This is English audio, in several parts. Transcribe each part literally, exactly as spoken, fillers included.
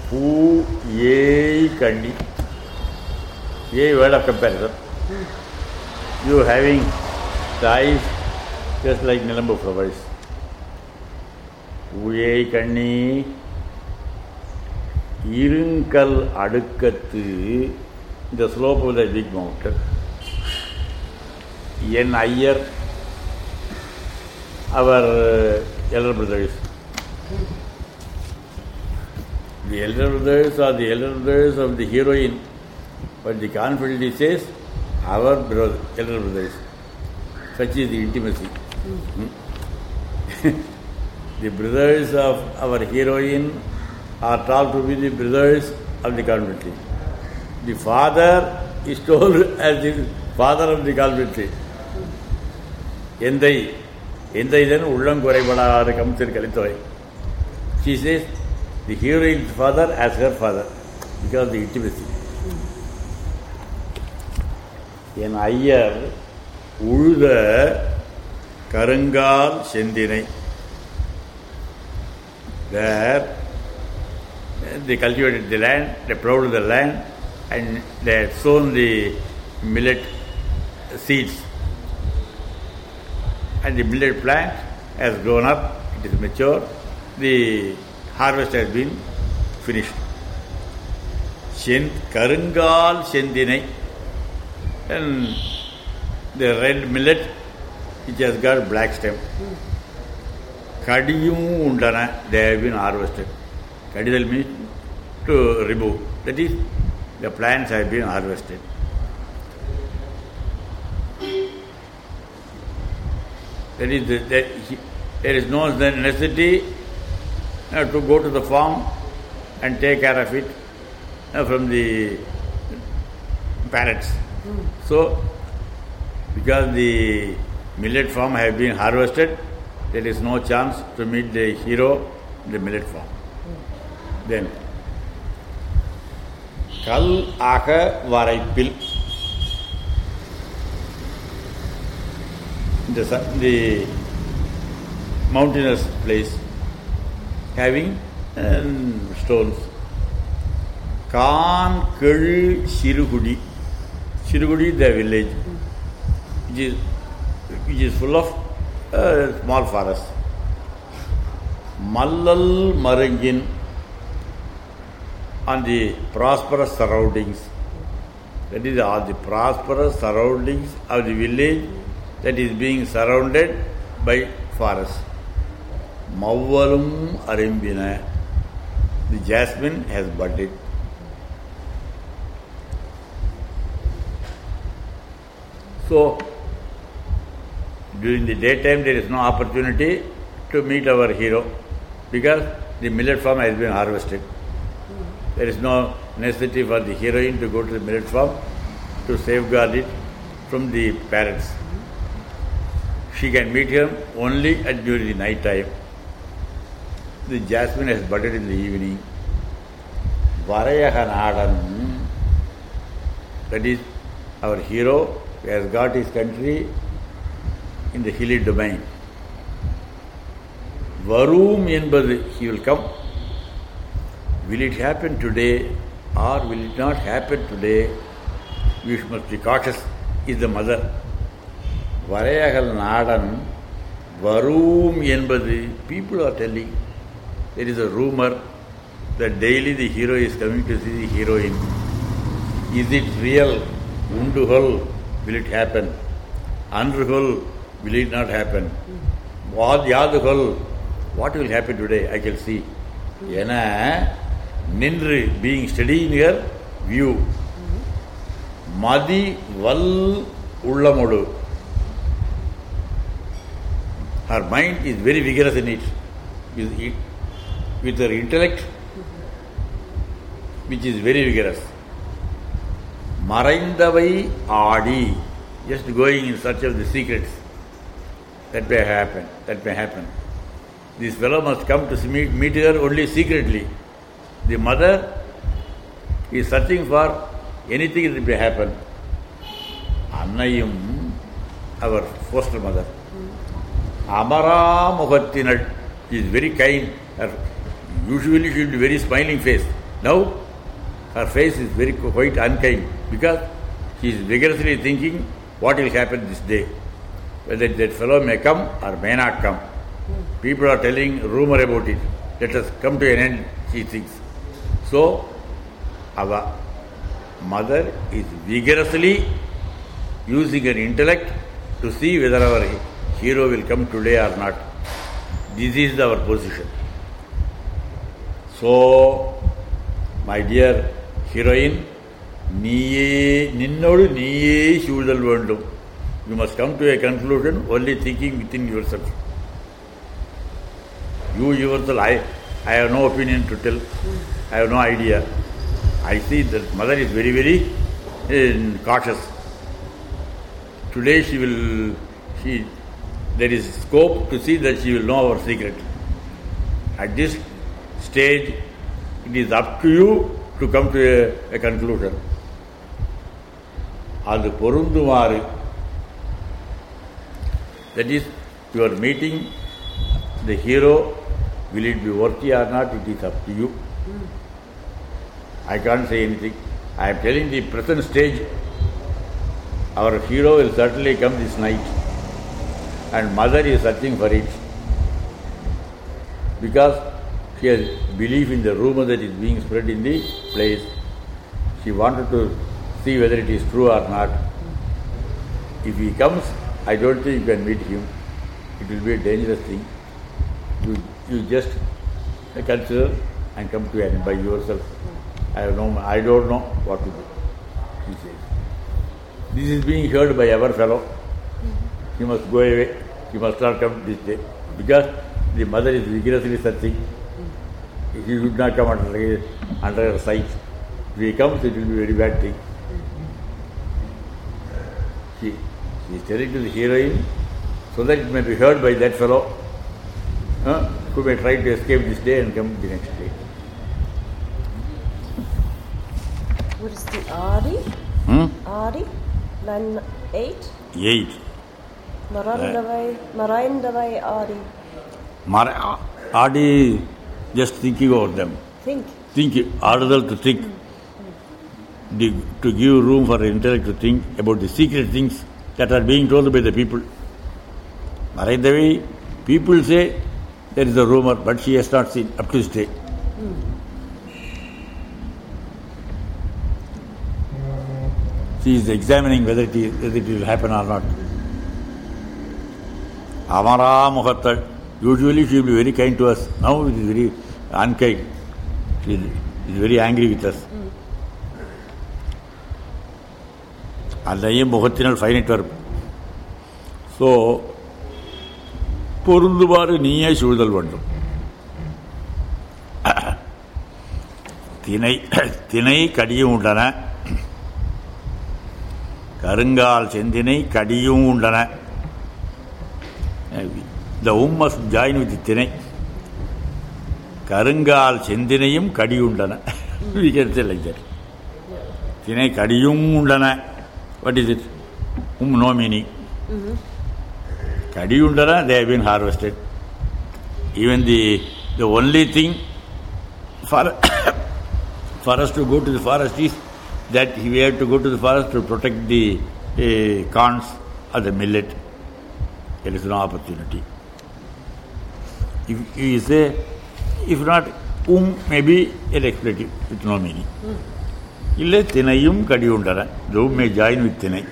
Who ye kandi. Ye word of comparison. You having the eyes just like Nilambu flowers. Who ye kandi. Irunkal adukathu. The slope of the big mountain. Yen Iyer, our elder brothers. The elder brothers are the elder brothers of the heroine, but the confidence says our brother, elder brothers. Such is the intimacy. Mm-hmm. The brothers of our heroine are told to be the brothers of the confidence. The father is told as the father of the confidence. Endai, endai then ullam koraipadaadu kamthir kalithoy. She says the heroine's father as her father because of the intimacy. En Iyer Ulda Karangal Shendinai. There they cultivated the land, they plowed the land, and they had sown the millet seeds. And the millet plant has grown up, it is mature, the harvest has been finished. Shend, Karangal Shendinai, and the red millet which has got black stem. Kadiyum undana, they have been harvested. Kadidal means to remove, that is, the plants have been harvested. That is, the, that he, there is no necessity uh, to go to the farm and take care of it uh, from the parrots. Mm. So, because the millet farm have been harvested, there is no chance to meet the hero in the millet farm. Mm. Then, Kal Aka Varaipil. The, the mountainous place having um, stones. Kan Kil Shirugudi. Shirugudi, the village, which is, which is full of uh, small forests. Mallal Marangin, on the prosperous surroundings. That is all the prosperous surroundings of the village that is being surrounded by forest. Mawvalum Arimbina. The jasmine has budded. So, during the daytime there is no opportunity to meet our hero because the millet farm has been harvested. There is no necessity for the heroine to go to the millet farm to safeguard it from the parrots. She can meet him only at during the night time. The jasmine has budded in the evening. Varayahanadan, that is our hero, has got his country in the hilly domain. Varum என்பது, he will come. Will it happen today or will it not happen today? We must be cautious, is the mother. Varayahal Nadan, Varum என்பது, people are telling, there is a rumor that daily the hero is coming to see the heroine. Is it real? Unduhal, will it happen? Andruhal, will it not happen? Vad Yaduhal, what will happen today? I can see. Yena, Nindri, being steady in her view. Madi Val Ullamodu. Her mind is very vigorous in it. With, it, with her intellect, which is very vigorous. Maraindavai Adi, just going in search of the secrets that may happen, that may happen. This fellow must come to meet, meet her only secretly. The mother is searching for anything that may happen. Annayum, our foster mother. Amara Muhattinad is very kind. Usually she will be very smiling face. Now her face is very quite unkind because she is vigorously thinking what will happen this day. Whether that fellow may come or may not come. People are telling rumor about it. Let us come to an end, she thinks. So, our mother is vigorously using her intellect to see whether our hero will come today or not. This is our position. So, my dear heroine, Niye, Ninnodu Niye Shudal Vandum. You must come to a conclusion only thinking within yourself. You yourself, I, I have no opinion to tell. I have no idea. I see that mother is very, very uh, cautious. Today she will, she, there is scope to see that she will know our secret. At this stage, it is up to you to come to a, a conclusion. Adu porundumaru. That is, you are meeting the hero. Will it be worthy or not? It is up to you. Mm. I can't say anything. I am telling the present stage. Our hero will certainly come this night. And mother is searching for it. Because she has belief in the rumor that is being spread in the place. She wanted to see whether it is true or not. If he comes, I don't think you can meet him. It will be a dangerous thing. You, you just consider and come to an end by yourself. I have no, I don't know what to do, he says. This is being heard by our fellow. He must go away. He must not come this day. Because the mother is vigorously searching. He should not come under, under her sight. If he comes, it will be a very bad thing. She, she is telling to the heroine so that it may be heard by that fellow uh, who may try to escape this day and come the next day. What is the Adi? Hmm? Adi? Line eight? Eight. Marandavai, Marandavai Adi. Mar- Adi, just thinking over them. Think. Think, order to think. Mm. The, to give room for intellect to think about the secret things that are being told by the people. Marandavai, people say there is a rumor, but she has not seen up to this day. Mm. She is examining whether it, is, whether it will happen or not. Amara Muhattar. Usually she will be very kind to us. Now it is very unkind. She is very angry with us. Mm. And I am Muhattinal finite verb. So, Porunduvaru Niye Shudal Vandum. Tinai Tinai Kadiyum Undana. Karungal Chendinai Kadiyum Undana. The womb must join with the Tinai. Karungal Chendinayum Kadiyundana. We can say like that. Tinai Kadiyundana. What is it? Um, no meaning. Mm-hmm. Kadiyundana, they have been harvested. Even the the only thing for, for us to go to the forest is that we have to go to the forest to protect the uh, corns or the millet. There is no opportunity. If you say, if not, um may be an expletive with no meaning. Ille Tinayum Kadiyundana. The um may join with Tinay.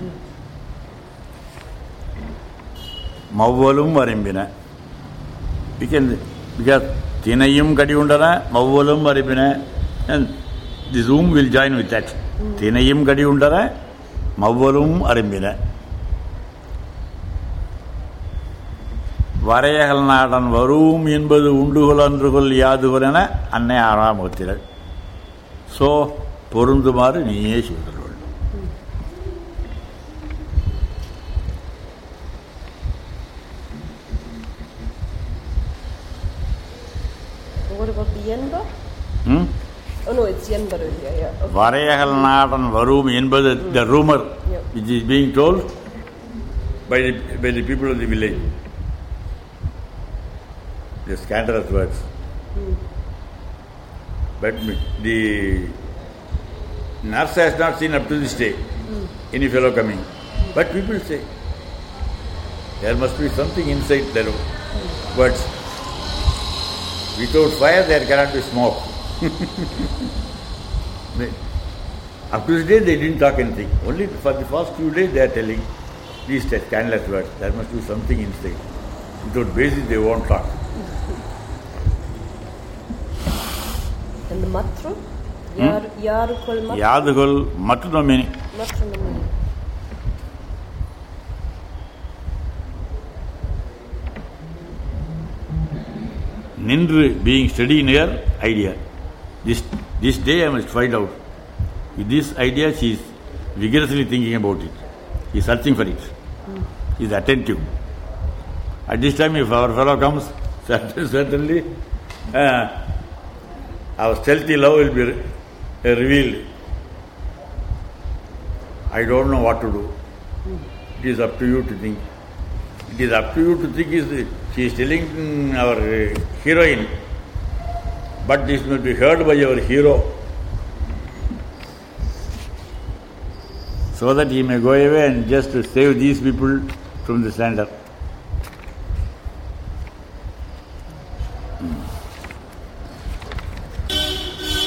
Mavvalum Varimbina. We can, because Tinayum Kadiyundana, Mavvalum Varimbina, and the um will join with that. Tinayum Kadiyundana, Mavvalum Varimbina. Varayahal Nadan Varum Yinbadu Unduhul Andruhul Yaduvana Anne Aramuthira. So, Porundumaru Niye Shudal. What about the Yenba? Hmm? Oh no, it's Yenba here, yeah. Okay. Varayahal Nadan Varum Yinbadu, mm. the rumor yeah. which is being told by the, by the people of the village. The scandalous words. Hmm. But the nurse has not seen up to this day mm. any fellow coming. But people say, there must be something inside the mm. words. Without fire there cannot be smoke. Up to this day they didn't talk anything. Only for the first few days they are telling these scandalous words. There must be something inside. Without basis they won't talk. And the matru? Yar, hmm? Yarukul matru? Yadukul matru no meaning. Matru no meaning. Nindru being steady in her idea. This this day I must find out. With this idea she is vigorously thinking about it. He is searching for it. Mm. He is attentive. At this time if our fellow comes, certainly uh, our stealthy love will be re- uh, revealed. I don't know what to do. Mm. It is up to you to think. It is up to you to think. Is she is telling our uh, heroine, but this must be heard by our hero, so that he may go away and just save these people from the slander.